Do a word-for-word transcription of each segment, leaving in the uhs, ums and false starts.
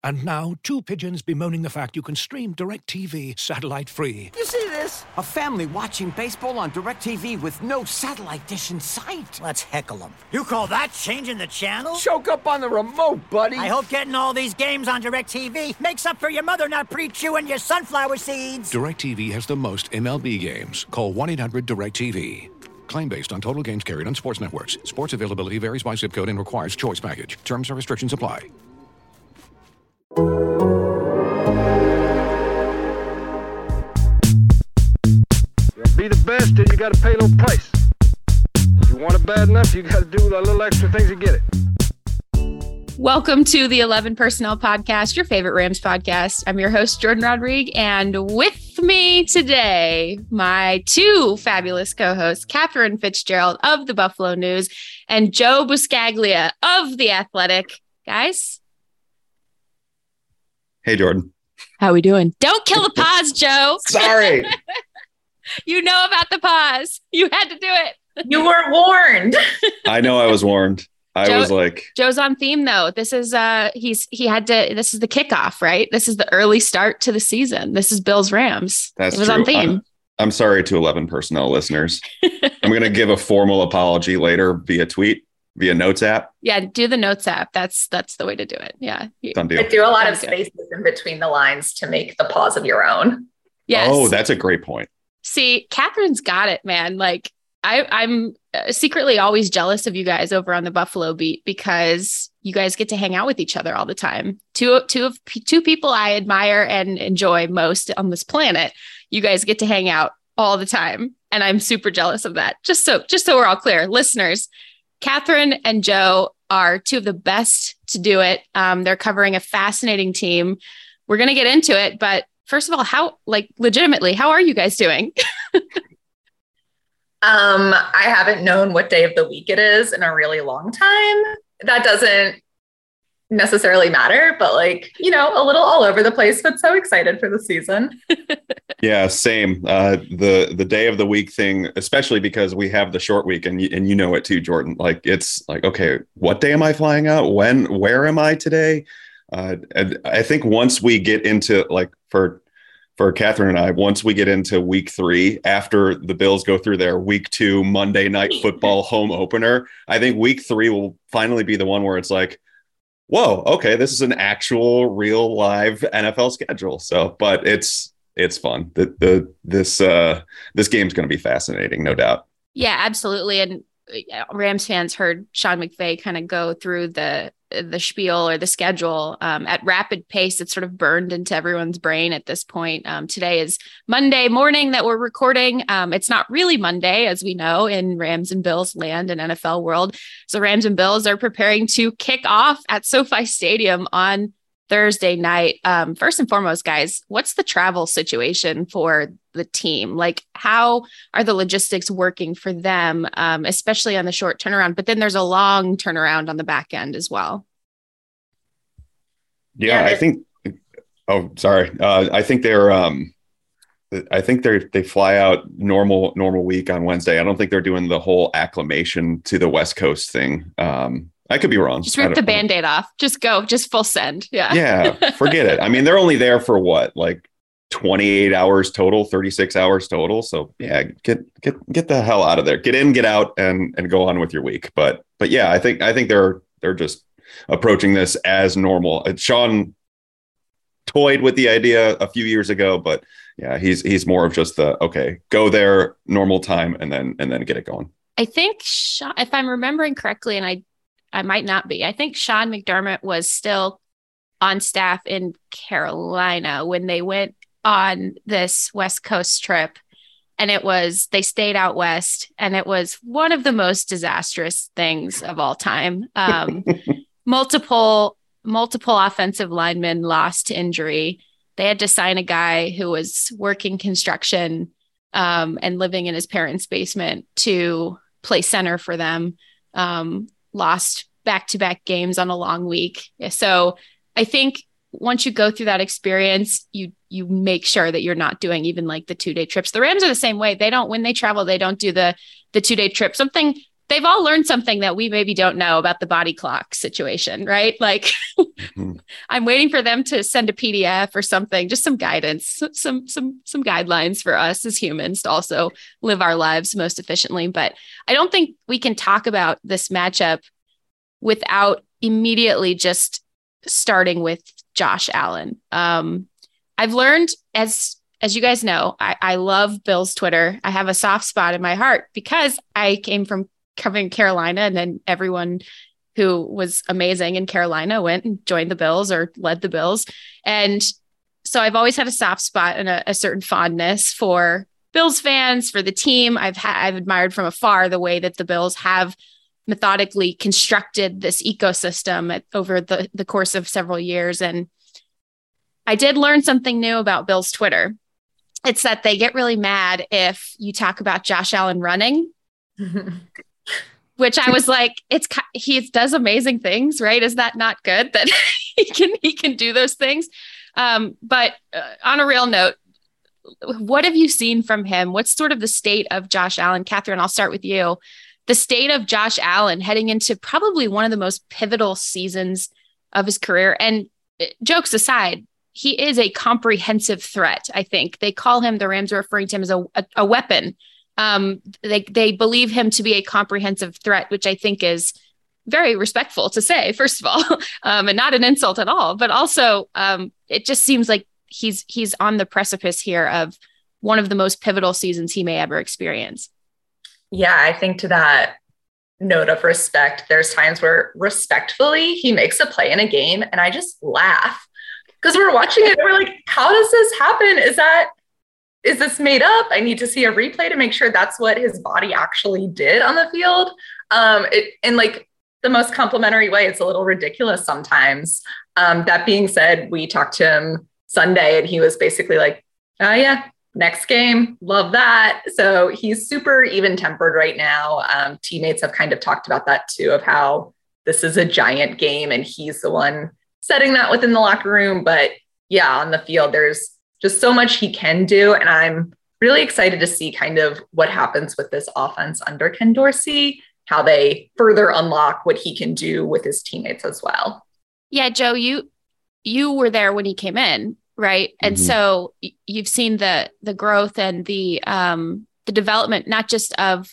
And now, two pigeons bemoaning the fact you can stream DirecTV satellite-free. You see this? A family watching baseball on DirecTV with no satellite dish in sight. Let's heckle them. You call that changing the channel? Choke up on the remote, buddy. I hope getting all these games on DirecTV makes up for your mother not pre-chewing your sunflower seeds. DirecTV has the most M L B games. Call one eight hundred direct T V. Claim based on total games carried on sports networks. Sports availability varies by zip code and requires choice package. Terms and restrictions apply. Be the best, then you gotta pay a little price. If you want it bad enough, you gotta do a little extra things to get it. Welcome to the eleven Personnel Podcast, your favorite Rams podcast. I'm your host, Jordan Rodriguez, and with me today, my two fabulous co-hosts, Catherine Fitzgerald of the Buffalo News and Joe Buscaglia of The Athletic. Guys. Hey, Jordan. How we doing? Don't kill the pause, Joe. Sorry. You know about the pause. You had to do it. You weren't warned. I know I was warned. I Joe, was like, Joe's on theme though. This is uh he's he had to this is the kickoff, right? This is the early start to the season. This is Bills Rams. That's it was true. on theme. I'm, I'm sorry to eleven personnel listeners. I'm gonna give a formal apology later via tweet, via Notes app. Yeah, do the Notes app. That's that's the way to do it. Yeah. Done deal. I do a lot of Done spaces in between the lines to make the pause of your own. Yes. Oh, that's a great point. See, Catherine's got it, man. Like I, I'm secretly always jealous of you guys over on the Buffalo beat because you guys get to hang out with each other all the time. Two, two of two people I admire and enjoy most on this planet. You guys get to hang out all the time, and I'm super jealous of that. Just so, just so we're all clear, listeners, Catherine and Joe are two of the best to do it. Um, they're covering a fascinating team. We're gonna get into it, but first of all, how, like, legitimately, how are you guys doing? um, I haven't known what day of the week it is in a really long time. That doesn't necessarily matter, but like, you know, a little all over the place, but so excited for the season. Yeah, same. Uh, the the day of the week thing, especially because we have the short week, and you, and you know it too, Jordan. Like, it's like, okay, what day am I flying out? When? Where am I today? Uh, and I think once we get into like for for Catherine and I, once we get into week three, after the Bills go through their week two Monday night football home opener, I think week three will finally be the one where it's like, whoa, okay, this is an actual real live N F L schedule. So, but it's it's fun. The the this uh, this game's going to be fascinating, no doubt. Yeah, absolutely. And Rams fans heard Sean McVay kind of go through the the spiel or the schedule um, at rapid pace. It's sort of burned into everyone's brain at this point. Um, today is Monday morning that we're recording. Um, it's not really Monday, as we know, in Rams and Bills land and N F L world. So Rams and Bills are preparing to kick off at SoFi Stadium on Thursday night. Um, first and foremost, guys, what's the travel situation for the team? Like, how are the logistics working for them, um, especially on the short turnaround? But then there's a long turnaround on the back end as well. Yeah, Yeah, I think. Oh, sorry. Uh, I think they're. Um, I think they they fly out normal normal week on Wednesday. I don't think they're doing the whole acclimation to the West Coast thing. Um, I could be wrong. Just rip the Band-Aid off. Just go. Just full send. Yeah. Yeah. Forget it. I mean, they're only there for what, like twenty-eight hours total, thirty-six hours total. So yeah, get get get the hell out of there. Get in, get out, and and go on with your week. But but yeah, I think I think they're they're just approaching this as normal. Uh, Sean toyed with the idea a few years ago, but yeah, he's he's more of just the okay, go there, normal time, and then and then get it going. I think Sean, if I'm remembering correctly, and I I might not be, I think Sean McDermott was still on staff in Carolina when they went on this West Coast trip. And it was, they stayed out West, and it was one of the most disastrous things of all time. Um, multiple, multiple offensive linemen lost to injury. They had to sign a guy who was working construction um, and living in his parents' basement to play center for them. Um, lost back-to-back games on a long week. So I think once you go through that experience, you you make sure that you're not doing even like the two-day trips. The Rams are the same way. They don't, when they travel, they don't do the the two-day trip. Something they've all learned something that we maybe don't know about the body clock situation, right? Like mm-hmm. I'm waiting for them to send a P D F or something, just some guidance, some, some, some guidelines for us as humans to also live our lives most efficiently. But I don't think we can talk about this matchup without immediately just starting with Josh Allen. Um, I've learned, as as you guys know, I, I love Bill's Twitter. I have a soft spot in my heart because I came from covering Carolina, and then everyone who was amazing in Carolina went and joined the Bills or led the Bills. And so I've always had a soft spot and a, a certain fondness for Bills fans, for the team. I've ha- I've admired from afar the way that the Bills have methodically constructed this ecosystem at, over the, the course of several years. And I did learn something new about Bill's Twitter. It's that they get really mad if you talk about Josh Allen running, which I was like, it's he does amazing things, right? Is that not good that he can he can do those things? Um, but uh, on a real note, what have you seen from him? What's sort of the state of Josh Allen? Catherine, I'll start with you. The state of Josh Allen heading into probably one of the most pivotal seasons of his career. And jokes aside, he is a comprehensive threat. I think they call him, the Rams are referring to him as a, a, a weapon. Um, they, they believe him to be a comprehensive threat, which I think is very respectful to say, first of all, um, and not an insult at all, but also um, it just seems like he's, he's on the precipice here of one of the most pivotal seasons he may ever experience. Yeah, I think to that note of respect, there's times where respectfully he makes a play in a game and I just laugh because we're watching it and we're like, how does this happen? Is that, is this made up? I need to see a replay to make sure that's what his body actually did on the field. Um, it, in like the most complimentary way, it's a little ridiculous sometimes. Um, that being said, we talked to him Sunday and he was basically like, oh yeah, next game, love that. So he's super even tempered right now. Um, teammates have kind of talked about that too, of how this is a giant game and he's the one setting that within the locker room. But yeah, on the field, there's just so much he can do. And I'm really excited to see kind of what happens with this offense under Ken Dorsey, how they further unlock what he can do with his teammates as well. Yeah, Joe, you, you were there when he came in. Right. And mm-hmm. so you've seen the the growth and the um, the development, not just of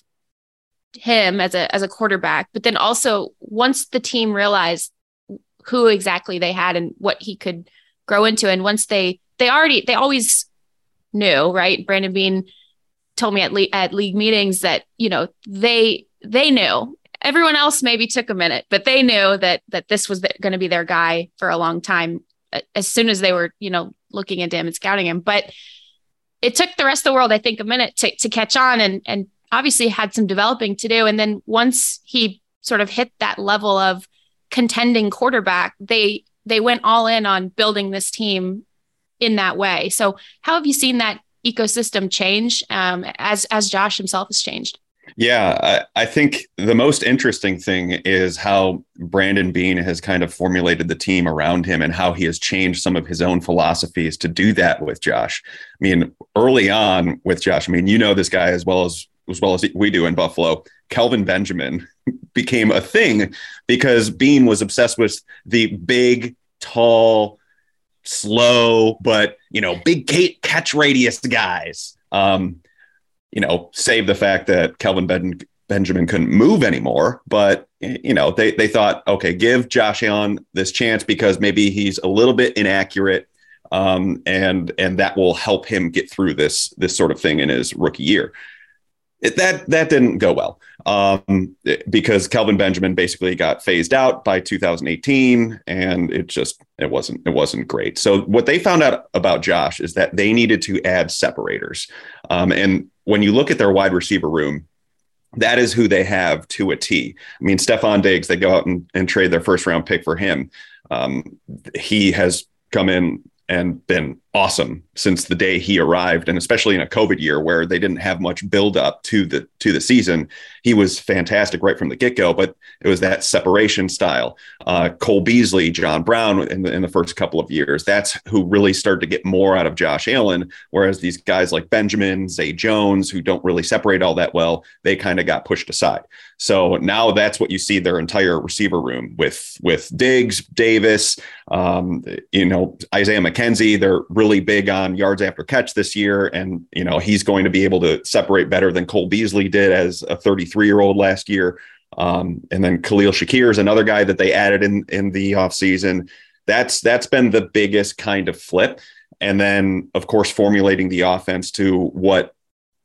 him as a as a quarterback, but then also once the team realized who exactly they had and what he could grow into. And once they they already they always knew. Right. Brandon Beane told me at le- at league meetings that, you know, they they knew. Everyone else maybe took a minute, but they knew that that this was going to be their guy for a long time. As soon as they were, you know, looking at him and scouting him. But it took the rest of the world, I think, a minute to to catch on and and obviously had some developing to do. And then once he sort of hit that level of contending quarterback, they they went all in on building this team in that way. So how have you seen that ecosystem change um, as as Josh himself has changed? Yeah, I, I think the most interesting thing is how Brandon Beane has kind of formulated the team around him and how he has changed some of his own philosophies to do that with Josh. I mean, early on with Josh, I mean, you know this guy as well as as well as we do in Buffalo. Kelvin Benjamin became a thing because Beane was obsessed with the big, tall, slow, but, you know, big catch radius guys. Um, you know, save the fact that Kelvin ben- Benjamin couldn't move anymore. But, you know, they they thought, okay, give Josh Allen this chance because maybe he's a little bit inaccurate um, and and that will help him get through this this sort of thing in his rookie year. It, that that didn't go well um, because Kelvin Benjamin basically got phased out by two thousand eighteen, and it just it wasn't it wasn't great. So what they found out about Josh is that they needed to add separators, um, and when you look at their wide receiver room, that is who they have to a T. I mean, Stephon Diggs, they go out and, and trade their first round pick for him. Um, he has come in and been awesome since the day he arrived, and especially in a COVID year where they didn't have much build up to the to the season. He was fantastic right from the get-go, but it was that separation style. Uh, Cole Beasley, John Brown in the, in the first couple of years, that's who really started to get more out of Josh Allen, whereas these guys like Benjamin, Zay Jones, who don't really separate all that well, they kind of got pushed aside. So now that's what you see their entire receiver room with, with Diggs, Davis, um, you know, Isaiah McKenzie. They're really big on yards after catch this year. And, you know, he's going to be able to separate better than Cole Beasley did as a thirty-three year old last year. Um, and then Khalil Shakir is another guy that they added in, in the offseason. That's, that's been the biggest kind of flip. And then of course, formulating the offense to what,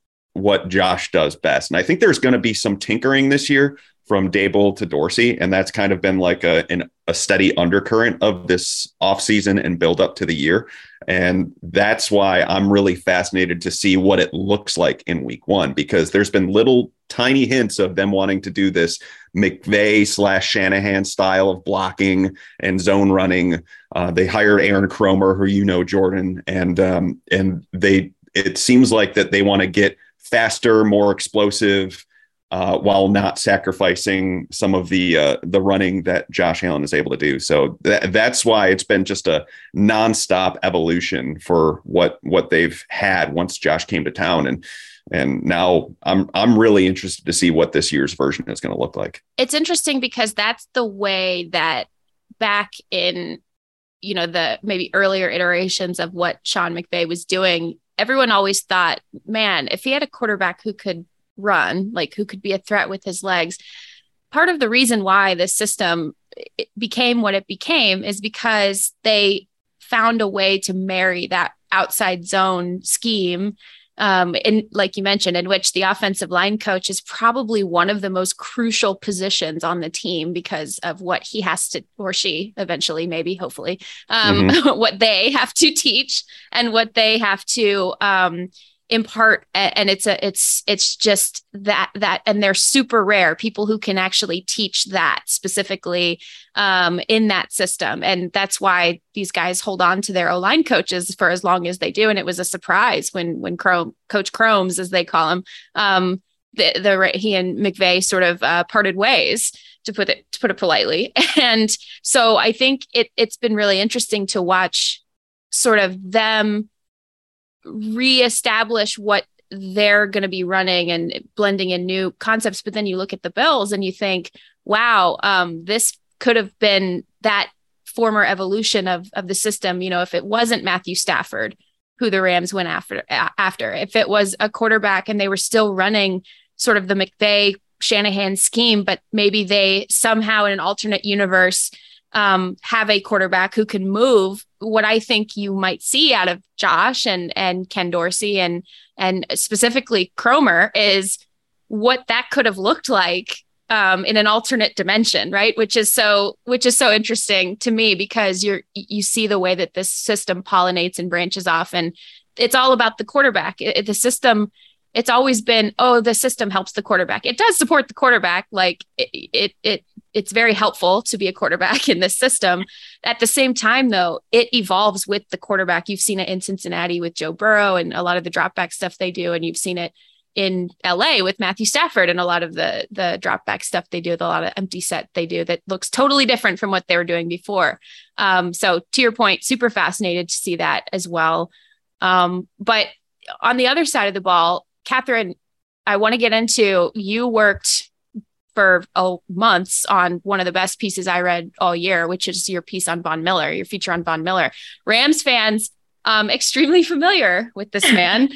what Josh does best. And I think there's going to be some tinkering this year from Dable to Dorsey. And that's kind of been like a, an, a steady undercurrent of this offseason and build up to the year. And that's why I'm really fascinated to see what it looks like in week one, because there's been little tiny hints of them wanting to do this McVay slash Shanahan style of blocking and zone running. Uh, they hired Aaron Cromer, who, you know, Jordan, and, um, and they, it seems like that they want to get faster, more explosive, uh, while not sacrificing some of the uh, the running that Josh Allen is able to do. So th- that's why it's been just a nonstop evolution for what what they've had once Josh came to town. And and now I'm I'm really interested to see what this year's version is going to look like. It's interesting because that's the way that back in, you know, the maybe earlier iterations of what Sean McVay was doing, everyone always thought, man, if he had a quarterback who could run, like who could be a threat with his legs. Part of the reason why this system became what it became is because they found a way to marry that outside zone scheme. Um, in, like you mentioned, in which the offensive line coach is probably one of the most crucial positions on the team because of what he has to, or she eventually, maybe, hopefully, um, mm-hmm. what they have to teach and what they have to, um, impart. And it's a, it's, it's just that, that, and they're super rare people who can actually teach that specifically, um, in that system. And that's why these guys hold on to their O-line coaches for as long as they do. And it was a surprise when, when Chrome, Coach Chromes, as they call him, um, the, the, he and McVay sort of, uh, parted ways, to put it, to put it politely. And so I think it, it's been really interesting to watch sort of them reestablish what they're going to be running and blending in new concepts. But then you look at the Bills and you think, wow, um, this could have been that former evolution of, of the system. You know, if it wasn't Matthew Stafford, who the Rams went after, after, if it was a quarterback and they were still running sort of the McVay Shanahan scheme, but maybe they somehow in an alternate universe um, have a quarterback who can move. What I think you might see out of Josh and, and Ken Dorsey and, and specifically Cromer is what that could have looked like um, in an alternate dimension, right? Which is so, which is so interesting to me because you're, you see the way that this system pollinates and branches off, and it's all about the quarterback. It, the system, it's always been, oh, the system helps the quarterback. It does support the quarterback. Like it, it, it it's very helpful to be a quarterback in this system. At the same time, though, it evolves with the quarterback. You've seen it in Cincinnati with Joe Burrow and a lot of the drop back stuff they do. And you've seen it in L A with Matthew Stafford and a lot of the, the drop back stuff they do with a lot of empty set they do that looks totally different from what they were doing before. Um, so to your point, super fascinated to see that as well. Um, but on the other side of the ball, Catherine, I want to get into, you worked for oh, months on one of the best pieces I read all year, which is your piece on Von Miller, your feature on Von Miller. Rams fans, um, extremely familiar with this man.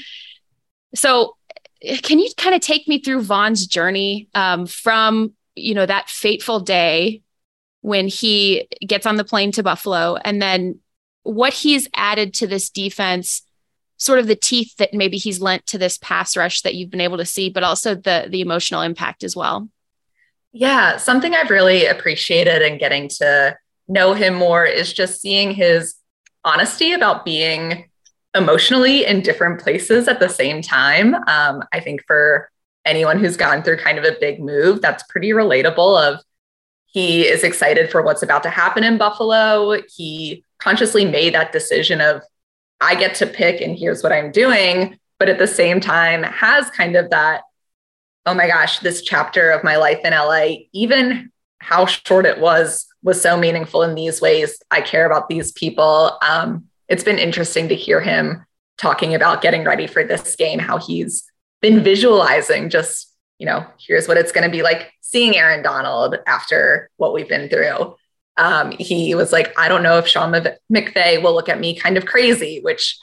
So can you kind of take me through Von's journey um, from, you know, that fateful day when he gets on the plane to Buffalo, and then what he's added to this defense, sort of the teeth that maybe he's lent to this pass rush that you've been able to see, but also the the emotional impact as well? Yeah, something I've really appreciated in getting to know him more is just seeing his honesty about being emotionally in different places at the same time. Um, I think for anyone who's gone through kind of a big move, that's pretty relatable. Of he is excited for what's about to happen in Buffalo. He consciously made that decision of, I get to pick and here's what I'm doing, but at the same time has kind of that, oh my gosh, this chapter of my life in L A, even how short it was, was so meaningful in these ways. I care about these people. Um, it's been interesting to hear him talking about getting ready for this game, how he's been visualizing just, you know, here's what it's going to be like seeing Aaron Donald after what we've been through. Um, he was like, I don't know if Sean McVay will look at me kind of crazy, which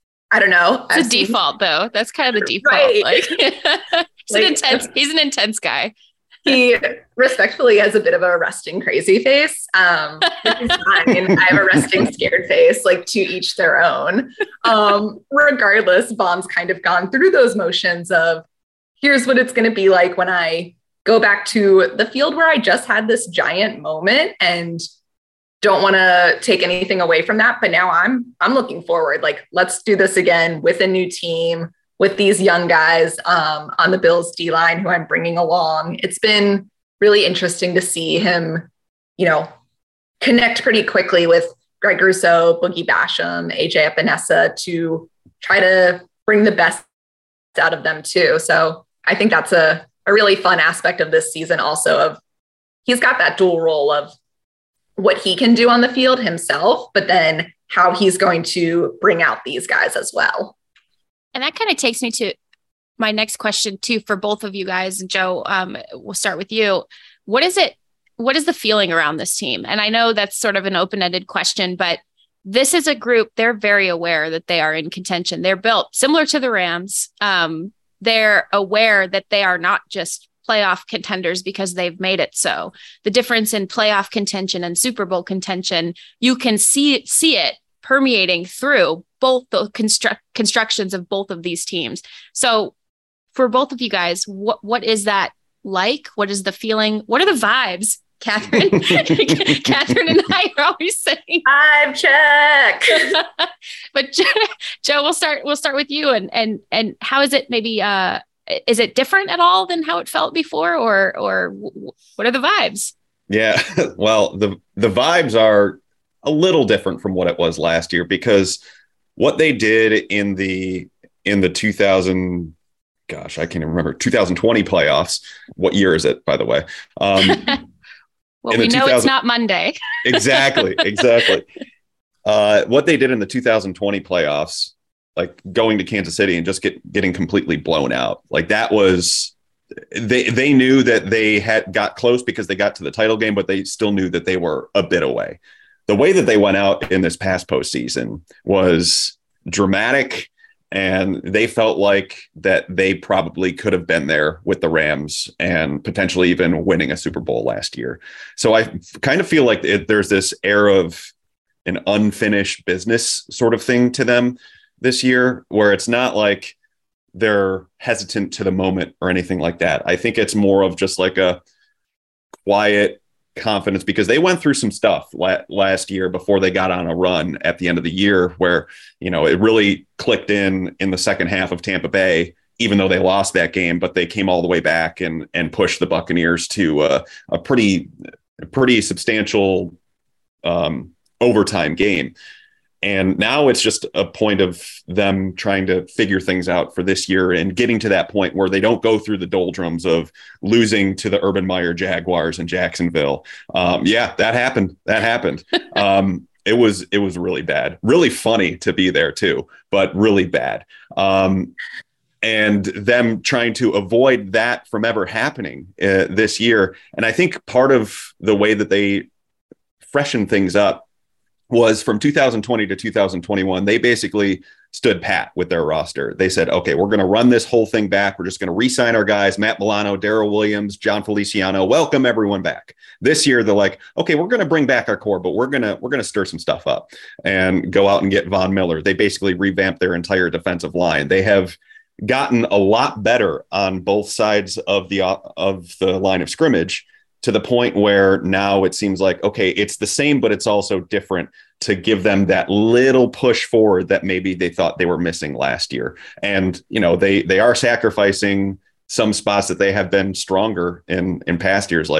I don't know. It's I've a seen- default though. That's kind of the default. Right. Like, he's Like, an intense, he's an intense guy. He respectfully has a bit of a resting crazy face. Um, which is fine. I have a resting scared face, like to each their own. Um, regardless, Baum's kind of gone through those motions of here's what it's going to be like when I go back to the field where I just had this giant moment and don't want to take anything away from that. But now I'm, I'm looking forward, like, let's do this again with a new team, with these young guys um, on the Bills D line who I'm bringing along. It's been really interesting to see him, you know, connect pretty quickly with Greg Rousseau, Boogie Basham, A J Epinesa to try to bring the best out of them too. So I think that's a, a really fun aspect of this season also, of he's got that dual role of what he can do on the field himself, but then how he's going to bring out these guys as well. And that kind of takes me to my next question too, for both of you guys. And Joe, um, we'll start with you. What is it? What is the feeling around this team? And I know that's sort of an open-ended question, but this is a group, they're very aware that they are in contention. They're built similar to the Rams. Um, they're aware that they are not just playoff contenders because they've made it so. The difference in playoff contention and Super Bowl contention, you can see, see it permeating through both the construct constructions of both of these teams. So for both of you guys, what what is that like? What is the feeling? What are the vibes? Catherine, Catherine and I are always saying vibe check. But Joe, Joe, we'll start we'll start with you, and and and how is it maybe uh is it different at all than how it felt before, or or what are the vibes? Yeah, well, the the vibes are a little different from what it was last year, because what they did in the in the two thousand, gosh, I can't even remember, two thousand twenty playoffs. What year is it, by the way? Um, well, we know it's not Monday. exactly, exactly. Uh, what they did in the two thousand twenty playoffs, like going to Kansas City and just get getting completely blown out, like that was. They they knew that they had got close because they got to the title game, but they still knew that they were a bit away. The way that they went out in this past postseason was dramatic, and they felt like that they probably could have been there with the Rams and potentially even winning a Super Bowl last year. So I kind of feel like it, there's this air of an unfinished business sort of thing to them this year, where it's not like they're hesitant to the moment or anything like that. I think it's more of just like a quiet confidence, because they went through some stuff la- last year before they got on a run at the end of the year where, you know, it really clicked in in the second half of Tampa Bay, even though they lost that game, but they came all the way back and and pushed the Buccaneers to uh, a pretty, pretty substantial um, overtime game. And now it's just a point of them trying to figure things out for this year and getting to that point where they don't go through the doldrums of losing to the Urban Meyer Jaguars in Jacksonville. Um, yeah, that happened. That happened. Um, it was it was really bad. Really funny to be there too, but really bad. Um, and them trying to avoid that from ever happening uh, this year. And I think part of the way that they freshen things up was from two thousand twenty to two thousand twenty-one, they basically stood pat with their roster. They said, okay, we're going to run this whole thing back. We're just going to re-sign our guys, Matt Milano, Darrell Williams, John Feliciano, welcome everyone back. This year, they're like, okay, we're going to bring back our core, but we're going to, we're going to stir some stuff up and go out and get Von Miller. They basically revamped their entire defensive line. They have gotten a lot better on both sides of the, of the line of scrimmage, to the point where now it seems like, okay, it's the same, but it's also different, to give them that little push forward that maybe they thought they were missing last year. And, you know, they, they are sacrificing some spots that they have been stronger in, in past years, like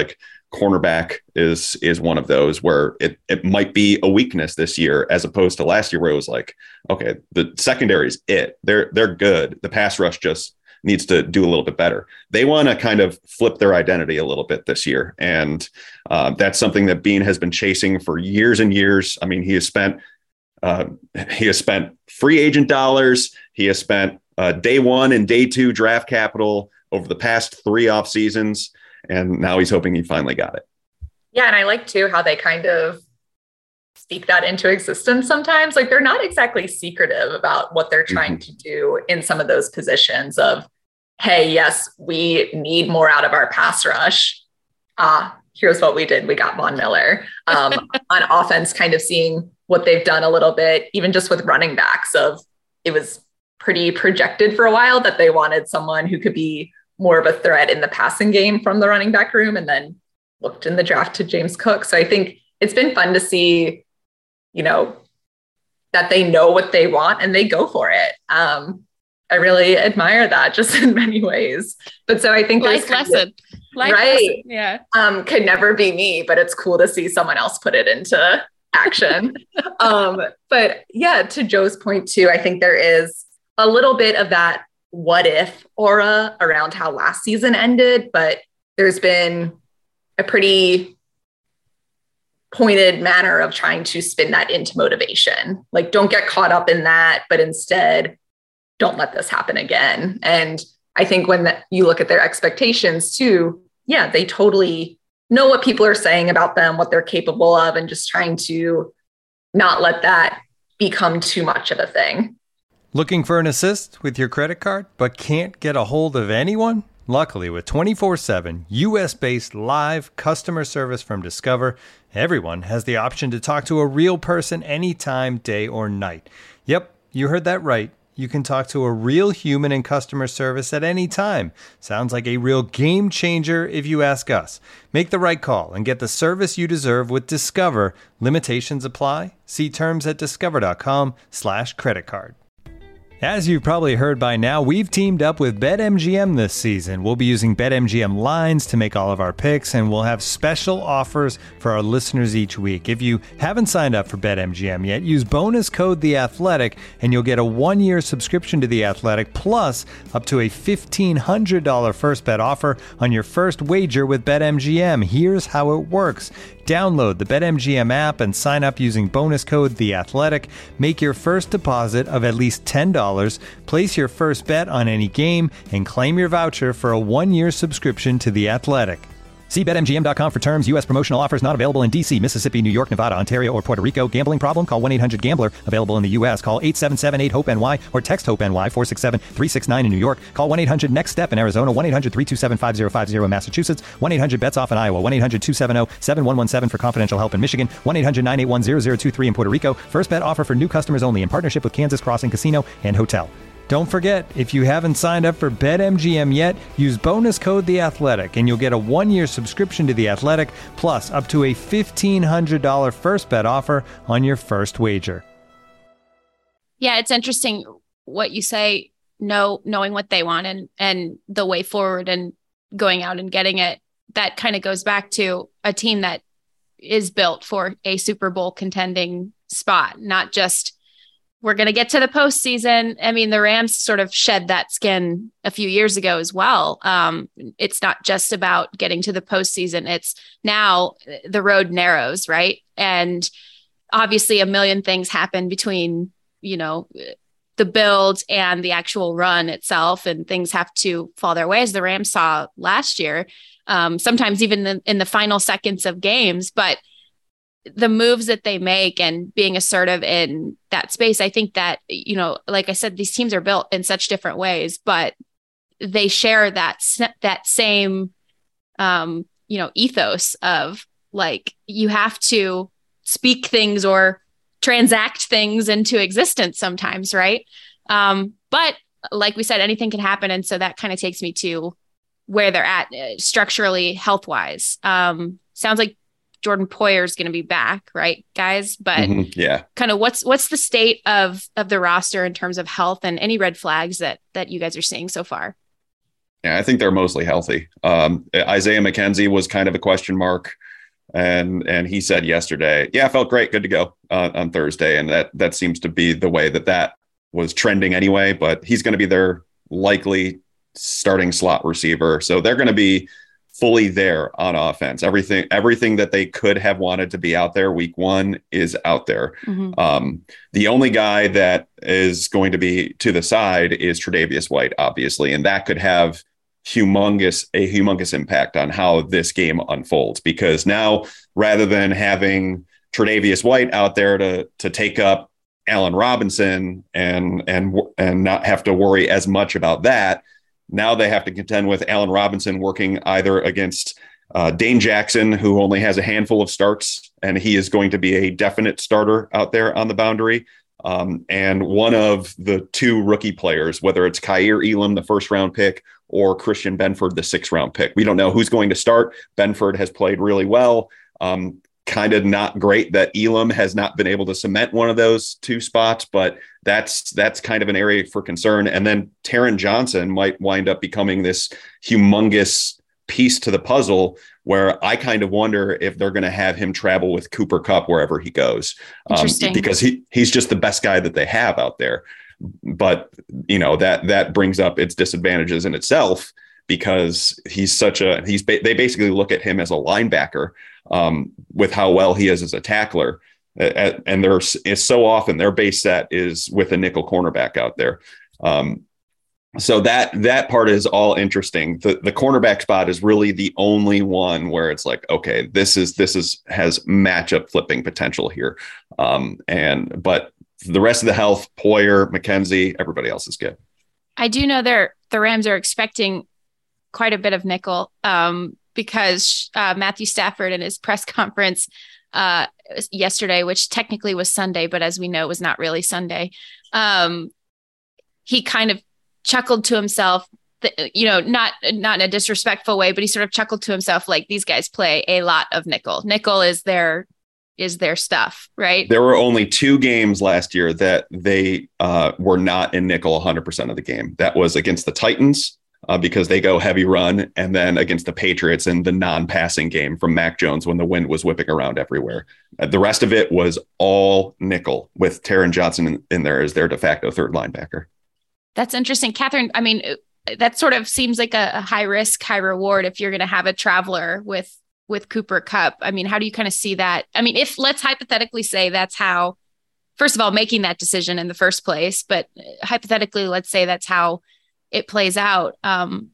cornerback is is one of those where it it might be a weakness this year as opposed to last year where it was like, okay, the secondary is it. They're they're good. The pass rush just needs to do a little bit better. They want to kind of flip their identity a little bit this year. And uh, that's something that Beane has been chasing for years and years. I mean, he has spent uh, he has spent free agent dollars. He has spent uh, day one and day two draft capital over the past three off seasons. And now he's hoping he finally got it. Yeah. And I like too, how they kind of speak that into existence sometimes. Like they're not exactly secretive about what they're trying mm-hmm. to do in some of those positions of, hey, yes, we need more out of our pass rush. Ah, here's what we did. We got Von Miller. Um, on offense, kind of seeing what they've done a little bit, even just with running backs of it was pretty projected for a while that they wanted someone who could be more of a threat in the passing game from the running back room, and then looked in the draft to James Cook. So I think it's been fun to see, you know, that they know what they want and they go for it. Um, I really admire that just in many ways. But so I think life lesson, of, life right. lesson. Yeah. Um, could never be me, but it's cool to see someone else put it into action. um, but yeah, to Joe's point too, I think there is a little bit of that what if aura around how last season ended, but there's been a pretty pointed manner of trying to spin that into motivation. Like, don't get caught up in that, but instead don't let this happen again. And I think when the, you look at their expectations too, yeah, they totally know what people are saying about them, what they're capable of, and just trying to not let that become too much of a thing. Looking for an assist with your credit card, but can't get a hold of anyone? Luckily, with twenty-four seven U S-based live customer service from Discover, everyone has the option to talk to a real person anytime, day or night. Yep, you heard that right. You can talk to a real human in customer service at any time. Sounds like a real game changer if you ask us. Make the right call and get the service you deserve with Discover. Limitations apply. See terms at discover.com slash credit card. As you've probably heard by now, we've teamed up with BetMGM this season. We'll be using BetMGM lines to make all of our picks, and we'll have special offers for our listeners each week. If you haven't signed up for BetMGM yet, use bonus code The Athletic, and you'll get a one-year subscription to The Athletic, plus up to a fifteen hundred dollars first bet offer on your first wager with BetMGM. Here's how it works. Download the BetMGM app and sign up using bonus code The Athletic. Make your first deposit of at least ten dollars. Place your first bet on any game and claim your voucher for a one-year subscription to The Athletic. See Bet M G M dot com for terms. U S promotional offers not available in D C, Mississippi, New York, Nevada, Ontario, or Puerto Rico. Gambling problem? Call one eight hundred gambler. Available in the U S. Call eight seven seven eight hope N Y or text HOPE-NY four six seven three six nine in New York. Call one eight hundred next step in Arizona. one eight hundred three two seven five zero five zero in Massachusetts. one eight hundred bets off in Iowa. one eight hundred two seven zero seven one one seven for confidential help in Michigan. one eight hundred nine eight one zero zero two three in Puerto Rico. First bet offer for new customers only in partnership with Kansas Crossing Casino and Hotel. Don't forget, if you haven't signed up for BetMGM yet, use bonus code The Athletic, and you'll get a one-year subscription to The Athletic, plus up to a fifteen hundred dollars first bet offer on your first wager. Yeah, it's interesting what you say, know, knowing what they want and, and the way forward and going out and getting it. That kind of goes back to a team that is built for a Super Bowl contending spot, not just we're going to get to the postseason. I mean, the Rams sort of shed that skin a few years ago as well. Um, it's not just about getting to the postseason. It's now the road narrows, right? And obviously a million things happen between, you know, the build and the actual run itself, and things have to fall their way, as the Rams saw last year, um, sometimes even in, in the final seconds of games. But the moves that they make and being assertive in that space, I think that, you know, like I said, these teams are built in such different ways, but they share that, that same, um, you know, ethos of like, you have to speak things or transact things into existence sometimes. Right. Um, but like we said, anything can happen. And so that kind of takes me to where they're at uh, structurally, health wise. Um, sounds like Jordan Poyer is going to be back, right, guys? But mm-hmm, yeah, kind of what's what's the state of of the roster in terms of health and any red flags that that you guys are seeing so far? Yeah, I think they're mostly healthy. Um, Isaiah McKenzie was kind of a question mark. And and he said yesterday, yeah, felt great, good to go uh, on Thursday. And that that seems to be the way that that was trending anyway. But he's going to be their likely starting slot receiver. So they're going to be fully there on offense. Everything everything that they could have wanted to be out there week one is out there. Mm-hmm. Um, the only guy that is going to be to the side is Tre'Davious White, obviously. And that could have humongous a humongous impact on how this game unfolds, because now rather than having Tre'Davious White out there to to take up Allen Robinson and and and not have to worry as much about that, now they have to contend with Allen Robinson working either against uh, Dane Jackson, who only has a handful of starts, and he is going to be a definite starter out there on the boundary. Um, and one of the two rookie players, whether it's Kaiir Elam, the first round pick, or Christian Benford, the sixth round pick. We don't know who's going to start. Benford has played really well. Um, kind of not great that Elam has not been able to cement one of those two spots, but that's that's kind of an area for concern. And then Taron Johnson might wind up becoming this humongous piece to the puzzle, where I kind of wonder if they're going to have him travel with Cooper Kupp wherever he goes, um, because he he's just the best guy that they have out there. But, you know, that that brings up its disadvantages in itself, because he's such a he's they basically look at him as a linebacker um, with how well he is as a tackler. Uh, and there's it's so often their base set is with a nickel cornerback out there. Um, so that that part is all interesting. The the cornerback spot is really the only one where it's like, OK, this is this is has matchup flipping potential here. Um, and but the rest of the health, Poyer, McKenzie, everybody else is good. I do know they're, the Rams are expecting quite a bit of nickel um, because uh, Matthew Stafford in his press conference uh, yesterday, which technically was Sunday, but as we know, was not really Sunday. Um, he kind of chuckled to himself, that, you know, not, not in a disrespectful way, but he sort of chuckled to himself, like, these guys play a lot of nickel. Nickel is their is their stuff, right? There were only two games last year that they uh, were not in nickel one hundred percent of the game. That was against the Titans uh, because they go heavy run, and then against the Patriots in the non-passing game from Mac Jones when the wind was whipping around everywhere. Uh, the rest of it was all nickel, with Taron Johnson in, in there as their de facto third linebacker. That's interesting. Catherine, I mean, that sort of seems like a, a high risk, high reward if you're going to have a traveler with with Cooper Kupp. I mean, how do you kind of see that? I mean, if let's hypothetically say that's how, first of all, making that decision in the first place, but hypothetically, let's say that's how it plays out. Um,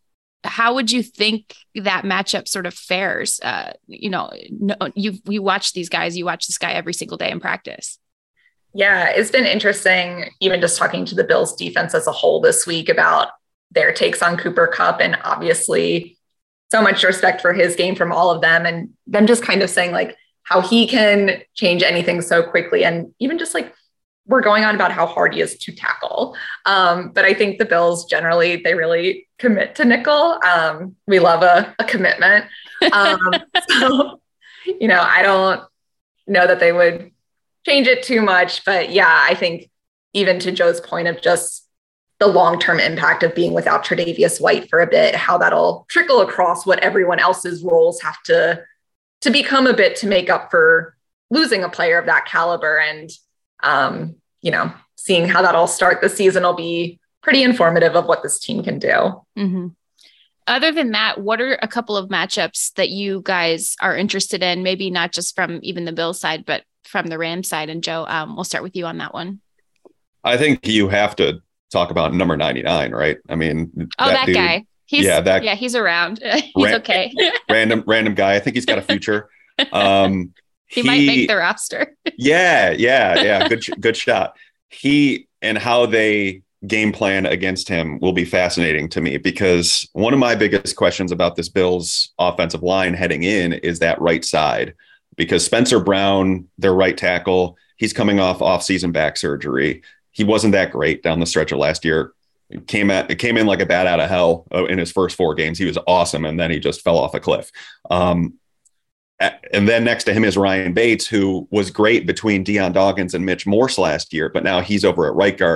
how would you think that matchup sort of fares? Uh, you know, no, you, you watch these guys, you watch this guy every single day in practice. Yeah, it's been interesting, even just talking to the Bills defense as a whole this week about their takes on Cooper Kupp, and obviously so much respect for his game from all of them, and them just kind of saying like how he can change anything so quickly. And even just like we're going on about how hard he is to tackle. Um, but I think the Bills generally, they really commit to nickel. Um, we love a, a commitment. Um, so, you know, I don't know that they would change it too much, but yeah, I think even to Joe's point of just the long-term impact of being without Tre'Davious White for a bit, how that'll trickle across what everyone else's roles have to, to become a bit to make up for losing a player of that caliber. And, um, you know, seeing how that'll start the season will be pretty informative of what this team can do. Mm-hmm. Other than that, what are a couple of matchups that you guys are interested in? Maybe not just from even the Bills side, but from the Rams side. And Joe, um, we'll start with you on that one. I think you have to talk about number ninety-nine, right? I mean, oh, that, that dude, guy. He's, yeah, that, yeah, he's around. he's ran, okay. random, random guy. I think he's got a future. Um, he, he might make the roster. yeah, yeah, yeah. Good, good shot. He and how they game plan against him will be fascinating to me, because one of my biggest questions about this Bills offensive line heading in is that right side, because Spencer Brown, their right tackle, he's coming off off-season back surgery. He wasn't that great down the stretch of last year. It came at it came in like a bat out of hell in his first four games. He was awesome, and then he just fell off a cliff. Um, and then next to him is Ryan Bates, who was great between Deion Dawkins and Mitch Morse last year, but now he's over at right guard.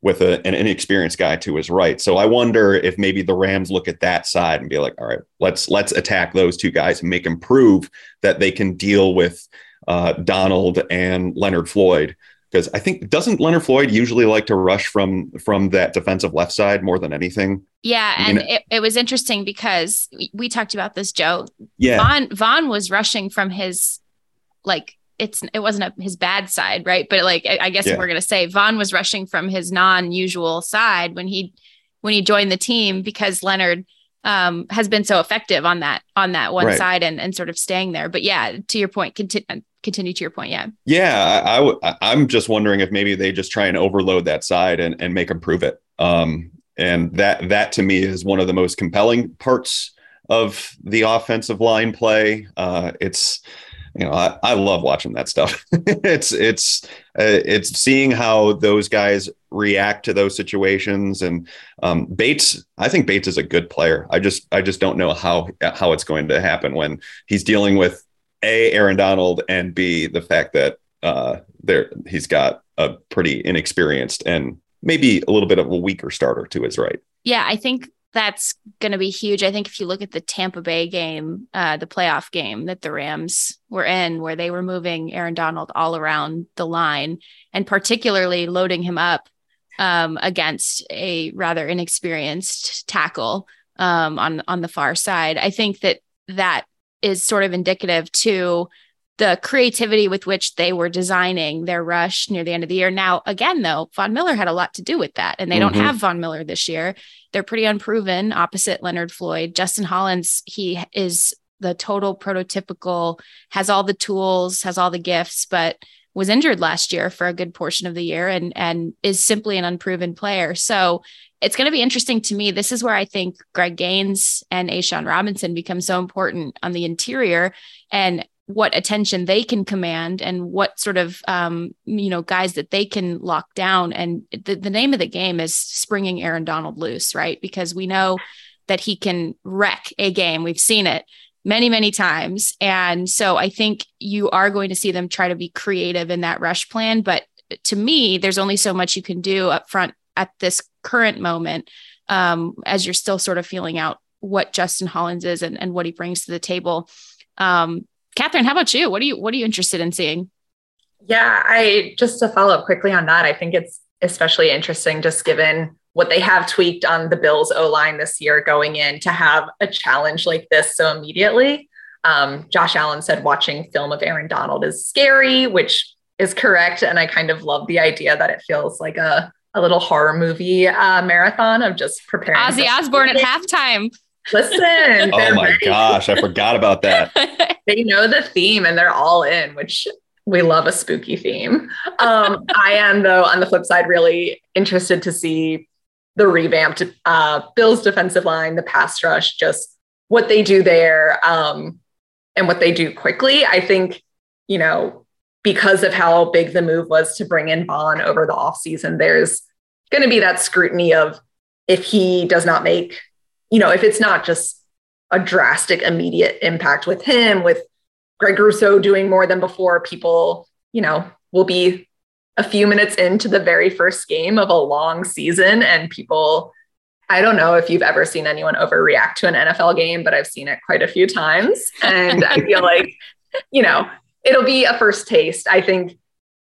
with a, an inexperienced guy to his right. So I wonder if maybe the Rams look at that side and be like, all right, let's let's attack those two guys and make them prove that they can deal with uh, Donald and Leonard Floyd. Because I think, doesn't Leonard Floyd usually like to rush from from that defensive left side more than anything? Yeah, You and know- it, it was interesting because we, we talked about this, Joe. Yeah. Vaughn, Vaughn was rushing from his, like, it's it wasn't a, his bad side, right? But like, I, I guess Yeah. if we're gonna say Vaughn was rushing from his non-usual side when he when he joined the team because Leonard um, has been so effective on that on that one Right. side and and sort of staying there. But yeah, to your point, continue continue to your point. Yeah, Yeah, I, I w- I'm just wondering if maybe they just try and overload that side and, and make them prove it. Um, and that that to me is one of the most compelling parts of the offensive line play. Uh, it's you know I, I love watching that stuff. it's it's uh, it's seeing how those guys react to those situations. And um, Bates, I think Bates is a good player. I just I just don't know how how it's going to happen when he's dealing with A, Aaron Donald, and B, the fact that uh, there he's got a pretty inexperienced and maybe a little bit of a weaker starter to his right. yeah, I think that's going to be huge. I think if you look at the Tampa Bay game, uh, the playoff game that the Rams were in, where they were moving Aaron Donald all around the line and particularly loading him up um, against a rather inexperienced tackle um, on on the far side, I think that that is sort of indicative to the creativity with which they were designing their rush near the end of the year. Now, again, though, Von Miller had a lot to do with that, and they Mhm. don't have Von Miller this year. They're pretty unproven opposite Leonard Floyd. Justin Hollins, he is the total prototypical, has all the tools, has all the gifts, but was injured last year for a good portion of the year and, and is simply an unproven player. So it's going to be interesting to me. This is where I think Greg Gaines and A'Shawn Robinson become so important on the interior, and what attention they can command and what sort of, um, you know, guys that they can lock down. And the, the name of the game is springing Aaron Donald loose, right? Because we know that he can wreck a game. We've seen it many, many times. And so I think you are going to see them try to be creative in that rush plan. But to me, there's only so much you can do up front at this current moment, um, as you're still sort of feeling out what Justin Hollins is and, and what he brings to the table. Um, Catherine, how about you? What are you, what are you interested in seeing? Yeah, I just to follow up quickly on that, I think it's especially interesting just given what they have tweaked on the Bills O-line this year going in to have a challenge like this so immediately. Um, Josh Allen said watching film of Aaron Donald is scary, which is correct. And I kind of love the idea that it feels like a, a little horror movie uh, marathon of just preparing. Ozzy Osbourne at halftime. Listen. Oh my ready. gosh, I forgot about that. They know the theme and they're all in, which we love a spooky theme. Um, I am, though, on the flip side, really interested to see the revamped uh, Bills defensive line, the pass rush, just what they do there um, and what they do quickly. I think, you know, because of how big the move was to bring in Vaughn over the offseason, there's going to be that scrutiny of if he does not make, you know, if it's not just a drastic immediate impact with him, with Greg Rousseau doing more than before, people, you know, will be a few minutes into the very first game of a long season. And people, I don't know if you've ever seen anyone overreact to an N F L game, but I've seen it quite a few times. And I feel like, you know, it'll be a first taste. I think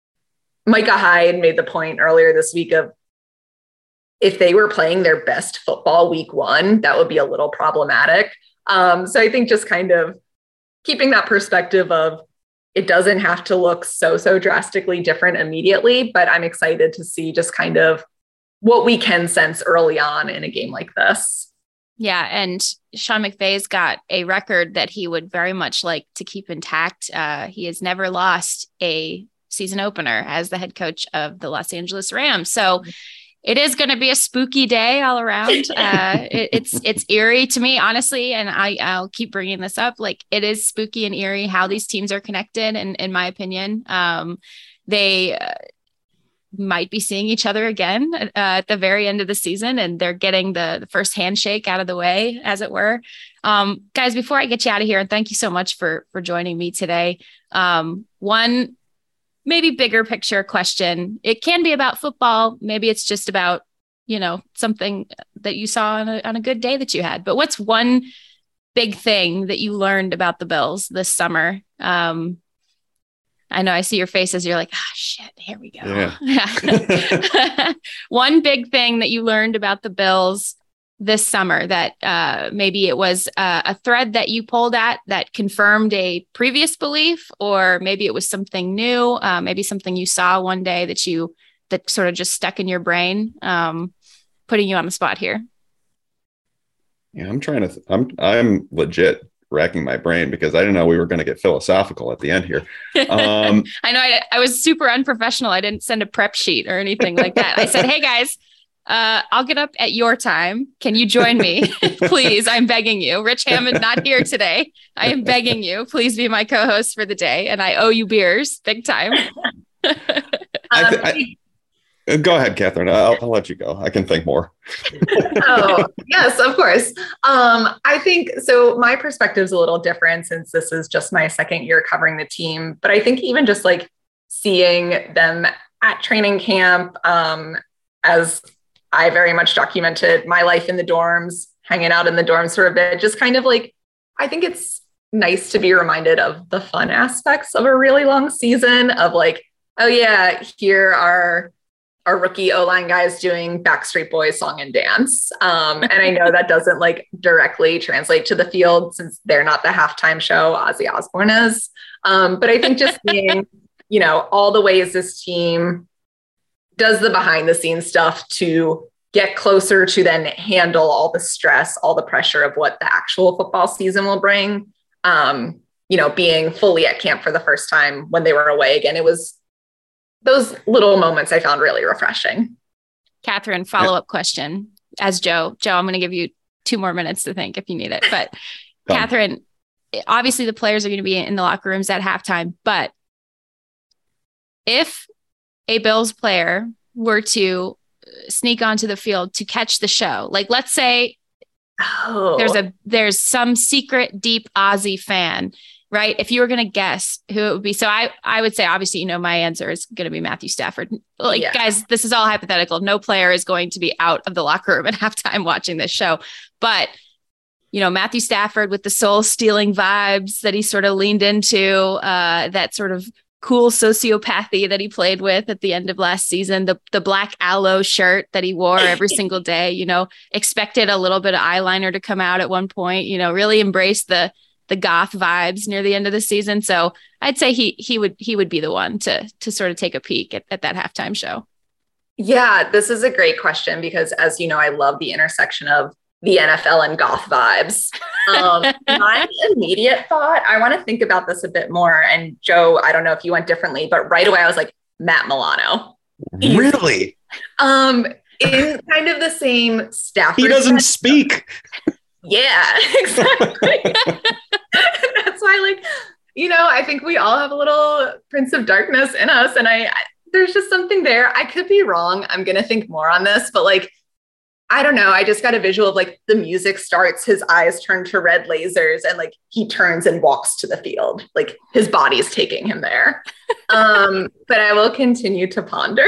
Micah Hyde made the point earlier this week of if they were playing their best football week one, that would be a little problematic. Um, so I think just kind of keeping that perspective of it doesn't have to look so, so drastically different immediately, but I'm excited to see just kind of what we can sense early on in a game like this. Yeah. And Sean McVay's got a record that he would very much like to keep intact. Uh, he has never lost a season opener as the head coach of the Los Angeles Rams. So it is going to be a spooky day all around. Uh, it, it's it's eerie to me, honestly, and I, I'll keep bringing this up. Like, it is spooky and eerie how these teams are connected, and in my opinion, um, they uh, might be seeing each other again uh, at the very end of the season, and they're getting the, the first handshake out of the way, as it were. Um, guys, before I get you out of here, and thank you so much for for joining me today. Um, one maybe bigger picture question. It can be about football. Maybe it's just about, you know, something that you saw on a, on a good day that you had. But what's one big thing that you learned about the Bills this summer? Um, I know I see your face as you're like, ah, shit, here we go. Yeah. One big thing that you learned about the Bills this summer that uh, maybe it was uh, a thread that you pulled at that confirmed a previous belief, or maybe it was something new, uh, maybe something you saw one day that you, that sort of just stuck in your brain, um, putting you on the spot here. Yeah, I'm trying to, th- I'm, I'm legit racking my brain because I didn't know we were going to get philosophical at the end here. Um, I know I, I was super unprofessional. I didn't send a prep sheet or anything like that. I said, hey guys, uh, I'll get up at your time. Can you join me? Please. I'm begging you. Rich Hammond not here today. I am begging you. Please be my co-host for the day. And I owe you beers big time. I th- I, Go ahead, Catherine. I'll, I'll let you go. I can think more. Oh, yes, of course. Um, I think so. My perspective is a little different since this is just my second year covering the team. But I think even just like seeing them at training camp, um, as I very much documented my life in the dorms, hanging out in the dorms for a bit, just kind of like, I think it's nice to be reminded of the fun aspects of a really long season of like, oh yeah, here are our rookie O-line guys doing Backstreet Boys song and dance. Um, and I know that doesn't like directly translate to the field since they're not the halftime show Ozzy Osbourne is. Um, but I think just seeing, you know, all the ways this team does the behind the scenes stuff to get closer to then handle all the stress, all the pressure of what the actual football season will bring. Um, you know, being fully at camp for the first time when they were away again, it was those little moments I found really refreshing. Catherine, follow-up yeah. question. As Joe, Joe, I'm going to give you two more minutes to think if you need it. But Catherine, obviously the players are going to be in the locker rooms at halftime, but if a Bills player were to sneak onto the field to catch the show, like let's say oh. there's a, there's some secret deep Ozzy fan, right? If you were going to guess who it would be. So I, I would say, obviously, you know, my answer is going to be Matthew Stafford. Like, yeah. guys, this is all hypothetical. No player is going to be out of the locker room at halftime watching this show. But, you know, Matthew Stafford with the soul stealing vibes that he sort of leaned into, uh, that sort of cool sociopathy that he played with at the end of last season, the, the black aloe shirt that he wore every single day, you know, expected a little bit of eyeliner to come out at one point, you know, really embraced the, the goth vibes near the end of the season. So I'd say he he would he would be the one to to sort of take a peek at, at that halftime show. Yeah, this is a great question because, as you know, I love the intersection of the N F L and goth vibes. Um, my immediate thought, I want to think about this a bit more. And Joe, I don't know if you went differently, but right away I was like, Matt Milano. Really? Um, in kind of the same Stafford. He doesn't speak. Yeah, exactly. That's why, like, you know, I think we all have a little Prince of Darkness in us. And I, I there's just something there. I could be wrong. I'm going to think more on this, but like, I don't know. I just got a visual of like the music starts, his eyes turn to red lasers and like he turns and walks to the field. Like his body's taking him there. um, but I will continue to ponder.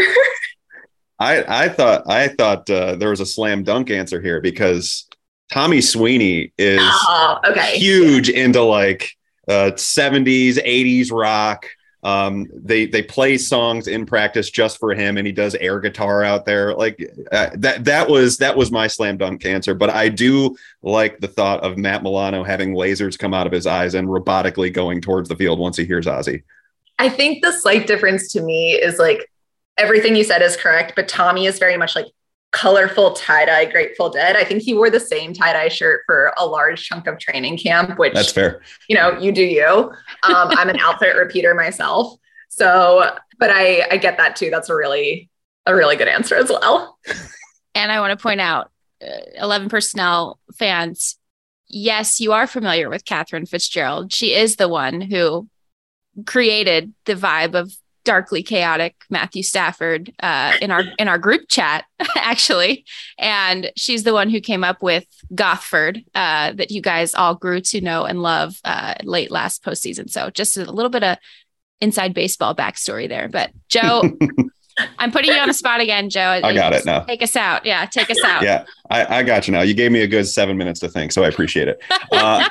I, I thought, I thought uh, there was a slam dunk answer here because Tommy Sweeney is oh, okay. huge into like uh, seventies, eighties rock. Um, they they play songs in practice just for him, and he does air guitar out there. Like uh, that that was that was my slam dunk answer. But I do like the thought of Matt Milano having lasers come out of his eyes and robotically going towards the field once he hears Ozzy. I think the slight difference to me is like everything you said is correct, but Tommy is very much like colorful tie-dye Grateful Dead. I think he wore the same tie-dye shirt for a large chunk of training camp, which that's fair. You know, you do you. Um, I'm an outfit repeater myself. So, but I, I get that too. That's a really, a really good answer as well. And I want to point out, uh, eleven Personnel fans, yes, you are familiar with Catherine Fitzgerald. She is the one who created the vibe of darkly chaotic Matthew Stafford uh, in our in our group chat, actually. And she's the one who came up with Gothford uh, that you guys all grew to know and love uh, late last postseason. So just a little bit of inside baseball backstory there. But Joe, I'm putting you on the spot again, Joe. I got it now. Take us out. Yeah, take us out. Yeah, I, I got you now. You gave me a good seven minutes to think, so I appreciate it. Uh,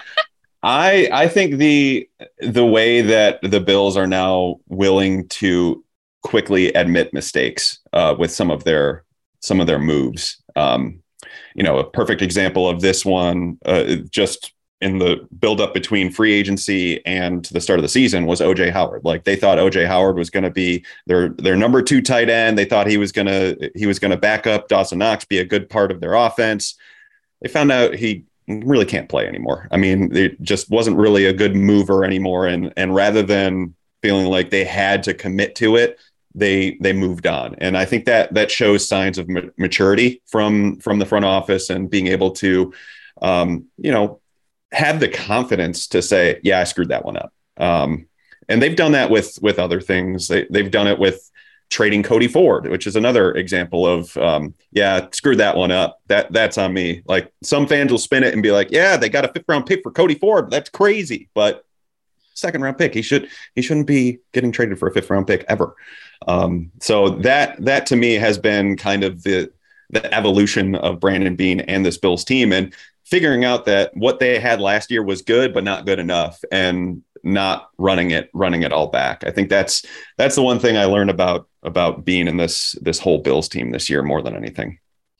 I I think the the way that the Bills are now willing to quickly admit mistakes uh, with some of their some of their moves. Um, you know, a perfect example of this one, uh, just in the buildup between free agency and the start of the season, was O J Howard. Like, they thought O J Howard was going to be their their number two tight end. They thought he was going to he was going to back up Dawson Knox, be a good part of their offense. They found out he really can't play anymore. I mean, it just wasn't really a good mover anymore. And and rather than feeling like they had to commit to it, they they moved on. And I think that that shows signs of ma- maturity from from the front office, and being able to, um, you know, have the confidence to say, yeah, I screwed that one up. Um, and they've done that with with other things. They, they've done it with trading Cody Ford, which is another example of, um, yeah, screwed that one up. That that's on me. Like, some fans will spin it and be like, yeah, they got a fifth round pick for Cody Ford. That's crazy. But second round pick, he should, he shouldn't be getting traded for a fifth round pick ever. Um, so that, that to me has been kind of the, the evolution of Brandon Beane and this Bills team, and figuring out that what they had last year was good, but not good enough, and not running it, running it all back. I think that's, that's the one thing I learned about, about being in this, this whole Bills team this year more than anything.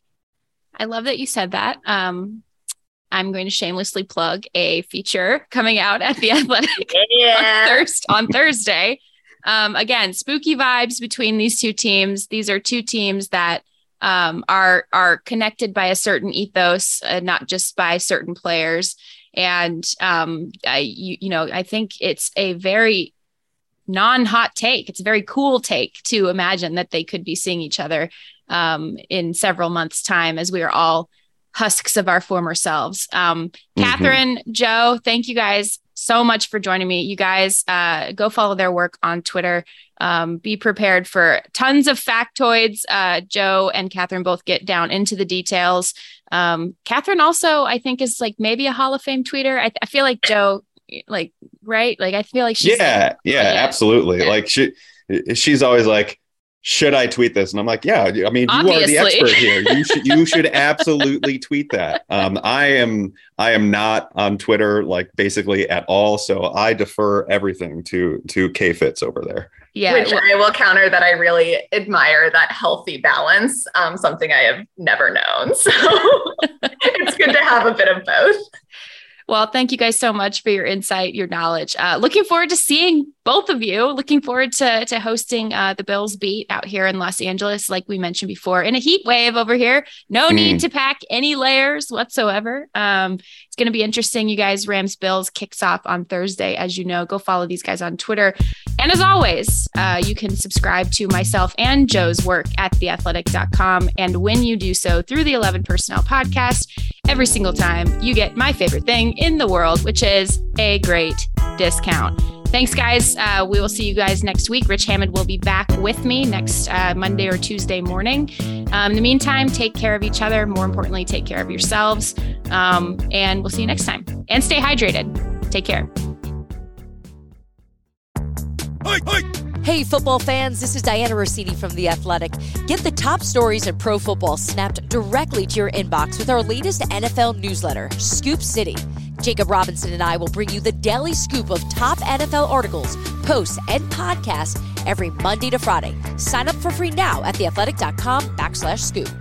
I love that you said that. Um, I'm going to shamelessly plug a feature coming out at The Athletic Yeah. on, Thurs- on Thursday. Um, again, spooky vibes between these two teams. These are two teams that um, are, are connected by a certain ethos, uh, not just by certain players. And um, I, you, you know, I think it's a very non-hot take. It's a very cool take to imagine that they could be seeing each other um, in several months' time, as we are all husks of our former selves. Um, mm-hmm. Catherine, Joe, thank you guys so much for joining me. You guys uh, go follow their work on Twitter. Um, be prepared for tons of factoids. Uh, Joe and Catherine both get down into the details. Um, Catherine also, I think, is like maybe a Hall of Fame tweeter. I, I feel like Joe, like, right? Like, I feel like she's yeah, like, yeah, yeah, absolutely. Yeah. Like she, she's always like, should I tweet this? And I'm like, yeah, I mean, Obviously. You are the expert here. You should, you should absolutely tweet that. Um, I am, I am not on Twitter, like, basically at all. So I defer everything to, to K-Fits over there. Yeah. Which I will counter that I really admire that healthy balance. Um, something I have never known. So it's good to have a bit of both. Well, thank you guys so much for your insight, your knowledge. Uh, looking forward to seeing both of you. Looking forward to, to hosting uh, the Bills Beat out here in Los Angeles, like we mentioned before, in a heat wave over here. No mm. need to pack any layers whatsoever. Um, it's going to be interesting. You guys, Rams Bills kicks off on Thursday. As you know, go follow these guys on Twitter. And as always, uh, you can subscribe to myself and Joe's work at the athletic dot com. And when you do so through the eleven Personnel podcast, every single time you get my favorite thing in the world, which is a great discount. Thanks, guys. Uh, we will see you guys next week. Rich Hammond will be back with me next uh, Monday or Tuesday morning. Um, in the meantime, take care of each other. More importantly, take care of yourselves. Um, and we'll see you next time. And stay hydrated. Take care. Hey, football fans, this is Diana Rossini from The Athletic. Get the top stories in pro football snapped directly to your inbox with our latest N F L newsletter, Scoop City. Jacob Robinson and I will bring you the daily scoop of top N F L articles, posts, and podcasts every Monday to Friday. Sign up for free now at theathletic.com backslash scoop.